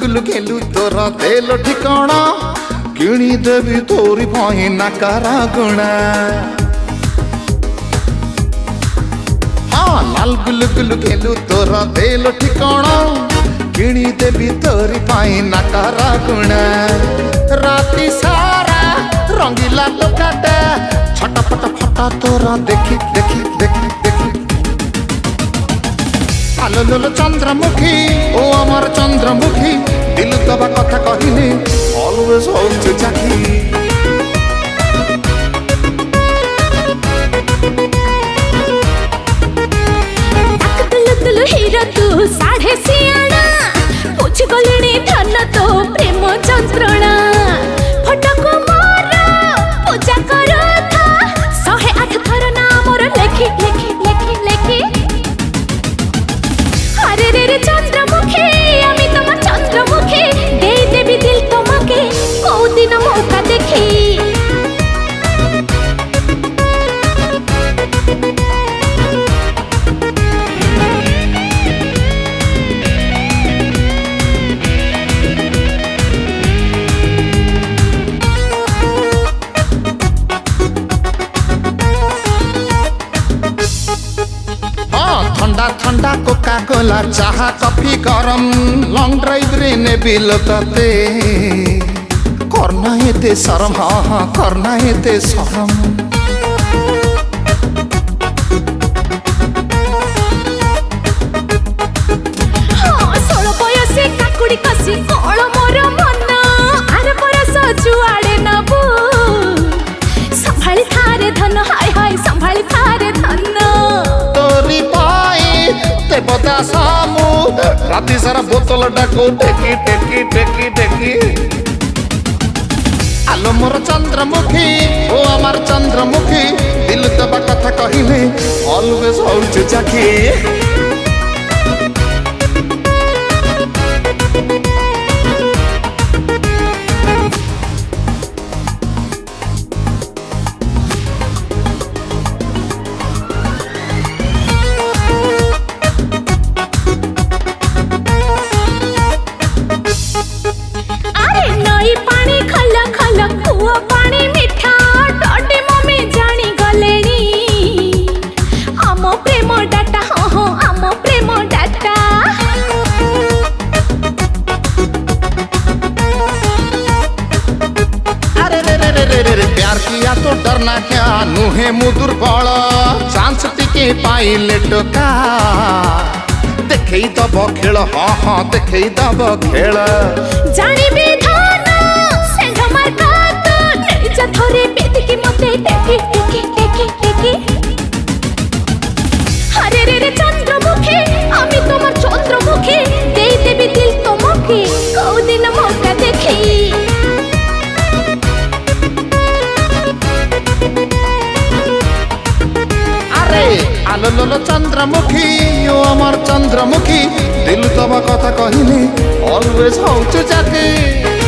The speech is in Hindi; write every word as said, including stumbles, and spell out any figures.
गुलु गेलु तोर देल ठिकाना किणी देवी तोरी भाई नाकारा गुणा हाँ लाल गुलु गुलु गेलु तोर देल ठिकाना किणी देवी तोरी भाई नाकारा गुणा राती सारा रंगीला टोकाटा छटपट फटा तोरा देखी देखी देखी देखी आलो लोलो चंद्रमुखी ओ अमर चंद्रमुखी दिल दबा कथा कहिने ऑलवेज होल्ड जाकी हीरो तू साढ़े सियाणा पूछ गलिणी धन तो प्रेम चंद्रणा फटक मोर पूजा करो था सहे आठ थर ना मोर लेखी लेखी लेखी लेखी अरे रे रे चंद्रमुखी आमी तोमार चंद्रमुखी दे देबी दिल तोमाके को दिन मौका देखी ठंडा ठंडा कोका कोला चाह कॉफी गरम लॉन्ग ड्राइव रे ने बिल तते करना हेते शरम हाँ हाँ करना हेते शरम हाँ सोलो बयसे काकुड़ी कसी कोल मोर मन आर परस जुआड़े नबू संभाली थारे धन हाय हाय संभाली थारे धन तोरी बता सामू राती सारा बोतल डाको टेकी टेकी टेकी टेकी आलो मोर चंद्रमुखी ओ अमर चंद्रमुखी दिल दबा कथा कहिने ऑलवेज होल्ड जाकी पानी खला खला कुआ पानी मीठा डॉडी मम्मी जानी गलेनी आमो प्रेम डाटा हाँ हाँ आमो प्रेम डाटा अरे रे रे रे रे रे रे प्यार किया तो डरना क्या नुहे मुदुर बड़ चांस टिके पाइले टोका देखे दब खेल हाँ हाँ देखे दब खेल जानी विधान थोरे बेदकी मते टेकी टेकी टेकी टेकी हरे रे रे चंद्रमुखी आमी तोमार चंद्रमुखी दे देबी दिल तोमके को दिन मौका देखी अरे आलो लोलो चंद्रमुखी ओ अमर चंद्रमुखी दिल तोमा कथा कहिने ऑलवेज होल्ड जाकी